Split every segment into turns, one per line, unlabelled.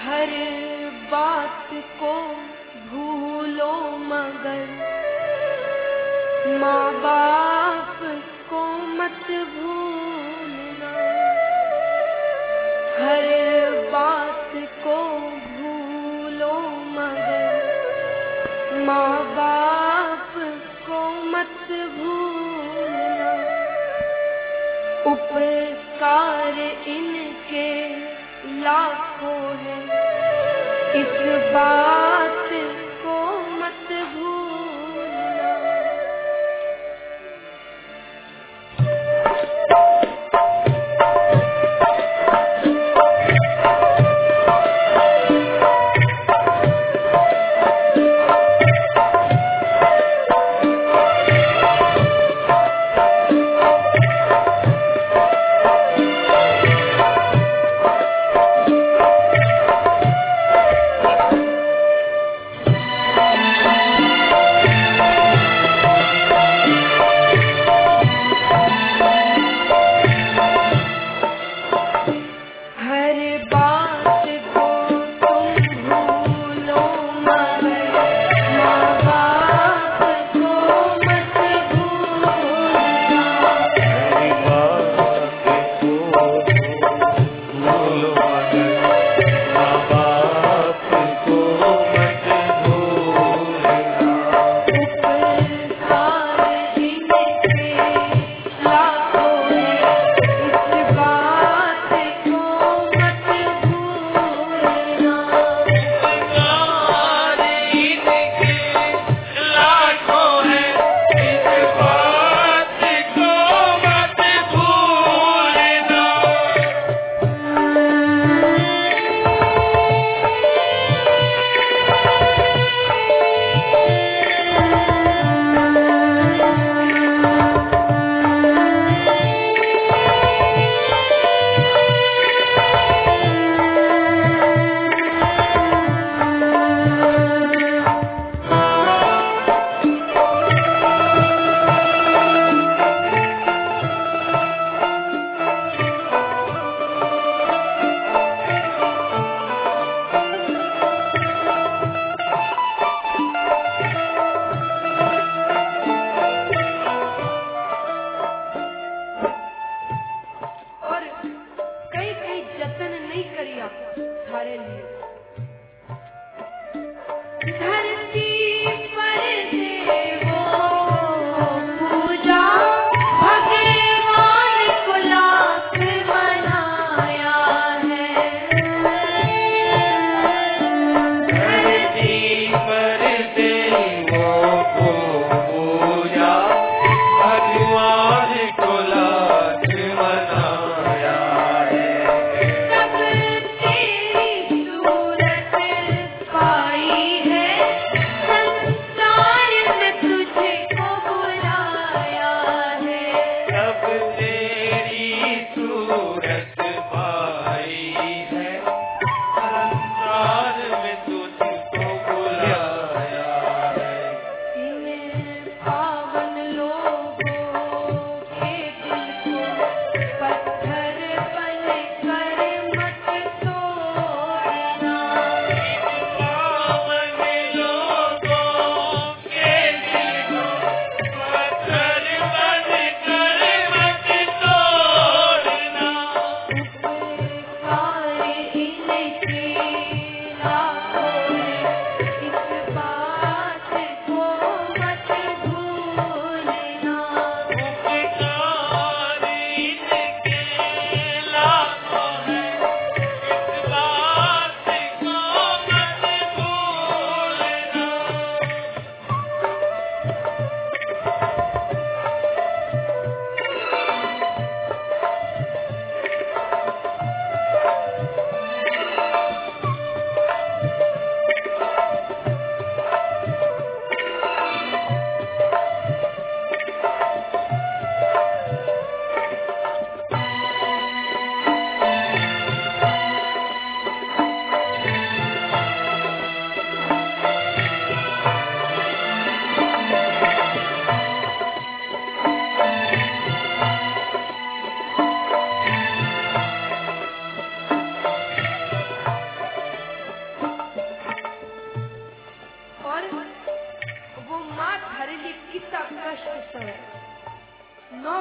हर बात को भूलो मगर माँ बाप को मत भूलना। हर बात को भूलो मगर माँ बाप को मत भूलना। उपकार इनके लाखों है, इस बात को मत भूलना।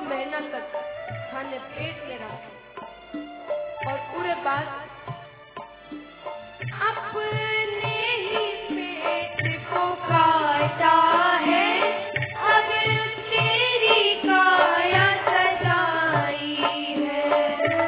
महीना तक खाने पेट में रखा और पूरे बाद अपने ही पेट को काटा है, अब तेरी काया सजाई है।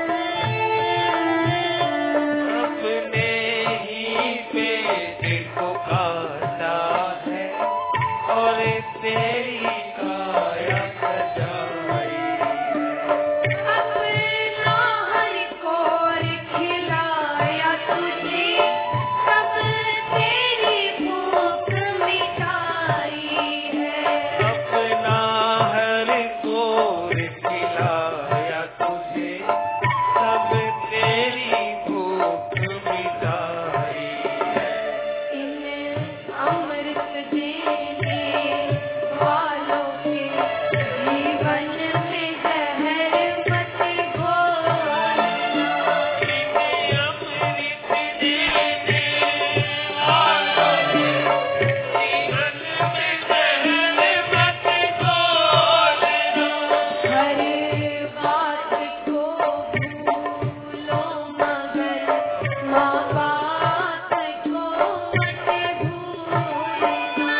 अपने ही पेट को काटा है और तेरी काया सजाई है।
अपना हर कोर खिलाया तुझे, सब तेरी भूख मिटाई है।
अपना हर कोर खिलाया तुझे, सब तेरी भूख मिटाई है।
इन अमृत देने वालों के जीवन में जहर मत घोलना।
इन्हें अमृत देने वालों के जीवन में जहर मत घोलना।
हर बात को भूलो मगर माँ बाप को मत भूलना।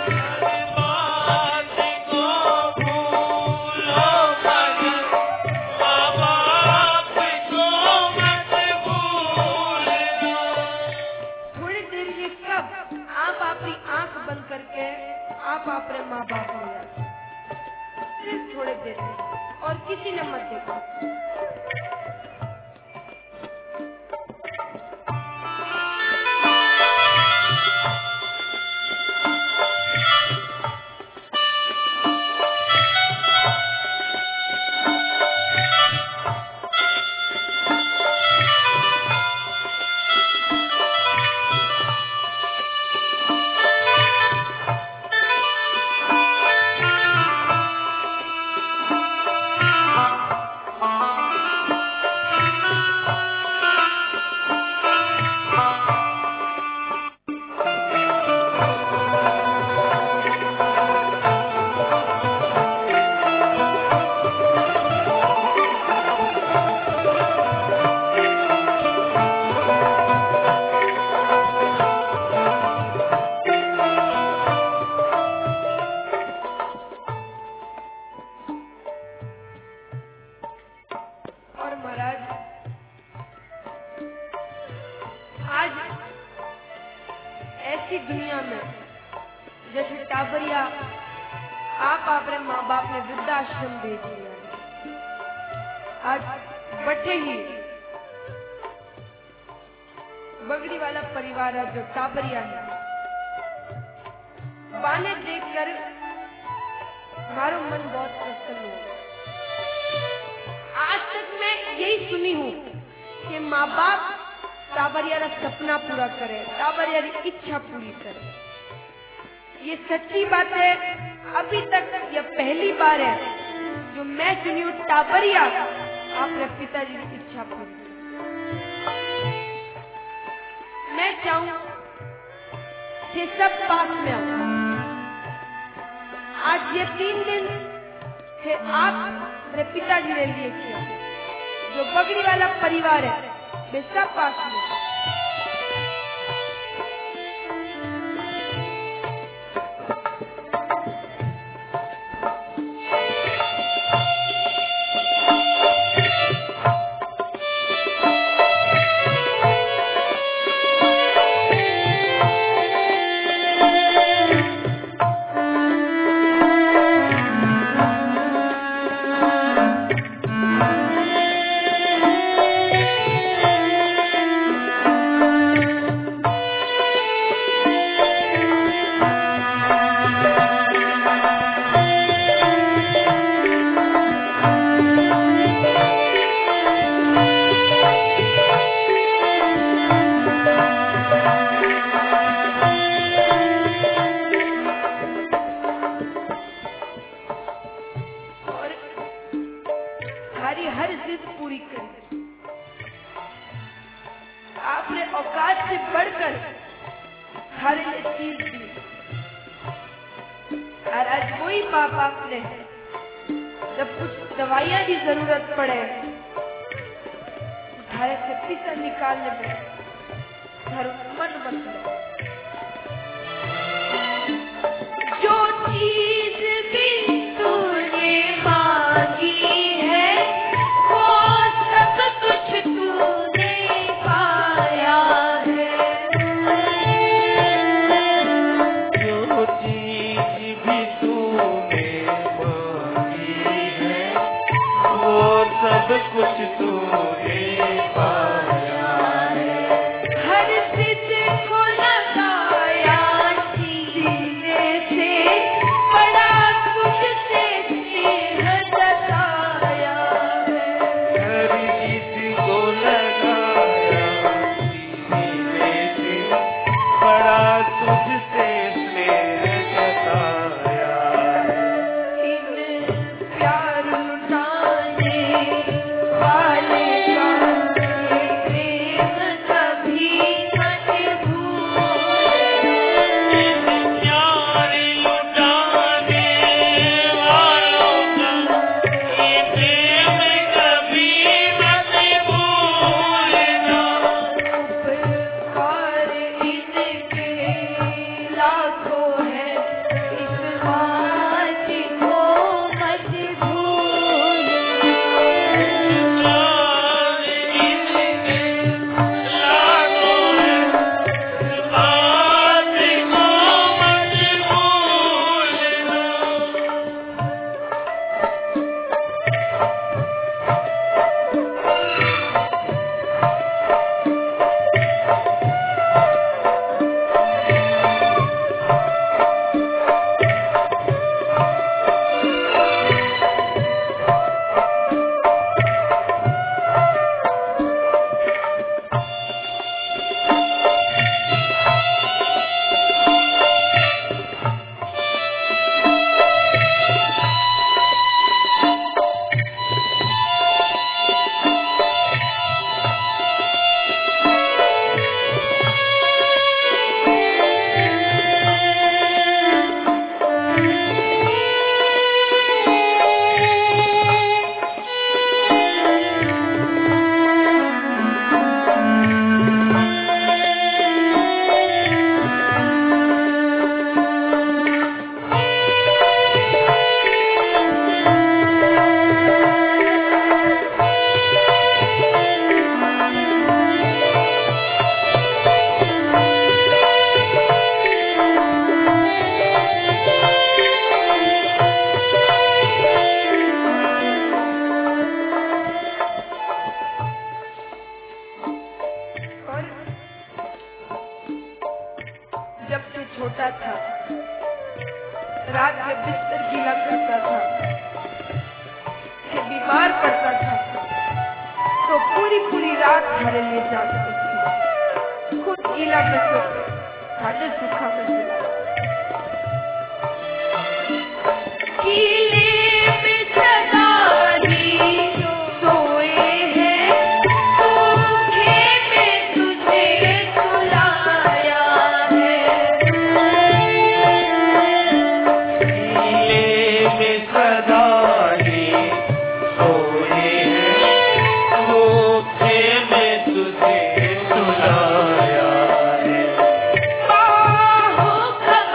बात को भूलो मगर माँ बाप को मत भूलना।
थोड़ी देर ये कब आप अपनी आंख बंद करके आप अपने माँ बाप हो जाते, सिर्फ थोड़ी देर में, और किसी ने मत देखो। और महाराज, आज ऐसी दुनिया में जैसे टाबरिया आप अपने माँ बाप ने वृद्धाश्रम भेज दिया है, आज बटे ही बगड़ी वाला परिवार है जो टाबरिया है, पाने देखकर हमारा मन बहुत प्रसन्न हो। आज तक मैं यही सुनी हूँ कि माँ बाप टाबरिया का सपना पूरा करे, टाबरिया की इच्छा पूरी करे। ये सच्ची बात है। अभी तक यह पहली बार है जो मैं सुनी हूँ टाबरिया अपने पिताजी की इच्छा पूरी करे। मैं चाहूँ कि सब पास में आओ। आज ये 3 दिन से आप मेरे पिताजी ने लिए किया, जो बगड़ी वाला परिवार है वे सब पास में। हमारे लिए चीज दी। और आज वही माँ बाप ने जब कुछ दवाइयाँ की जरूरत पड़े, धारे शक्ति से निकालने में मन मत लो। जो चीज भी तूने मांगी है वो सब कुछ तूने पाया है।
जो चीज भी तूने मांगी है वो सब कुछ तूने पाया है।
हर सिद्ध को लगाया सीने से, बड़ा तुझसे स्नेह जताया है।
हर चीज को लगाया सीने से, बड़ा तुझसे स्नेह जताया है।
इन प्यार लुटाने वाले का प्रेम कभी मत भूल।
प्यार लुटाने वालों का ये प्रेम कभी मत भूलना।
उपकार इनके लाखों हैं, इस बात को मत भूलना।
प्यार इनके लाखों हैं, इस बात को मत भूलना।
और जब से छोटा था, रात में बिस्तर गीला करता था, से बीमार पड़ता था, तो पूरी रात घरे ले जाती थी। खुद गीला करके खाने सूखा में मिला। गीले में सदा ही सोए हैं, सूखे में तुझे सुलाया है।
गीले में सदा ही सोए हैं, सूखे में तुझे सुलाया है।
बाहों का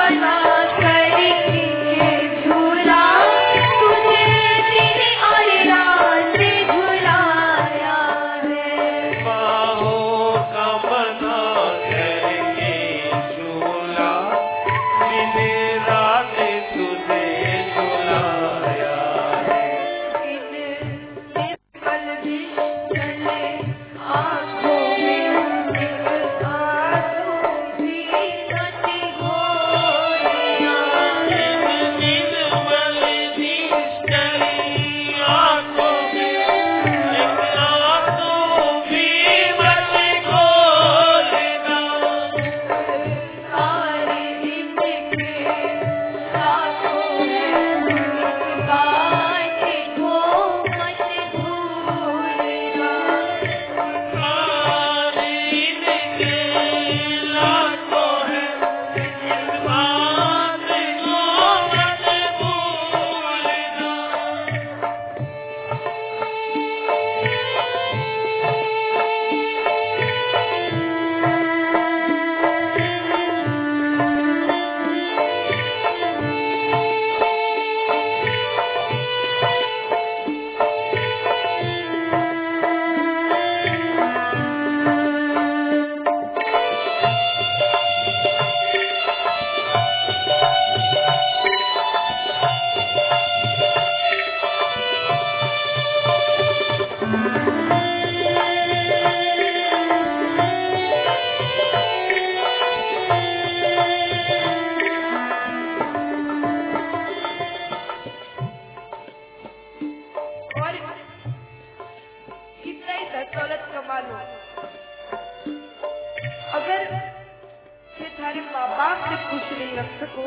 से खुश नहीं रख सको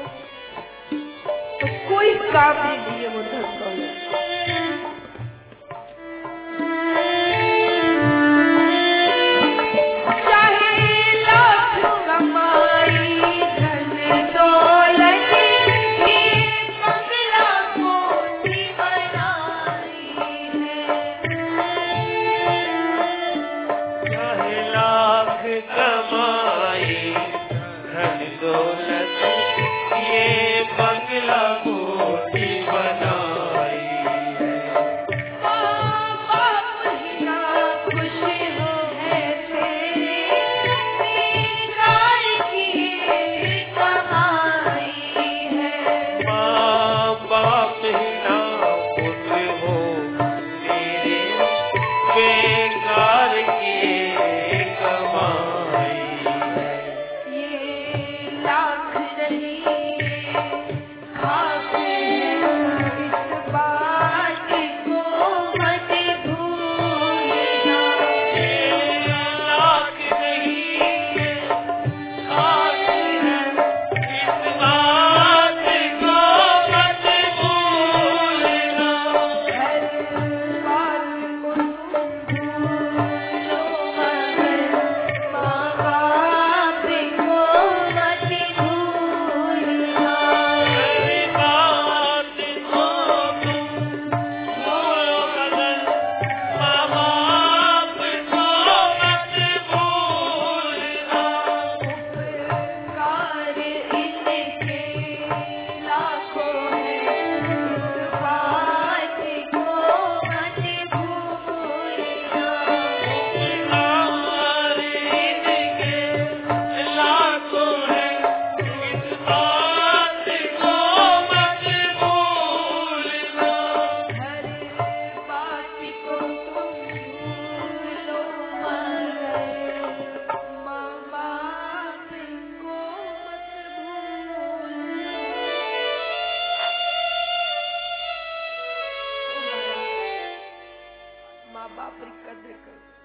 तो कोई काम नहीं दिए वो धन दौलत। माँ बाप री कदर करो।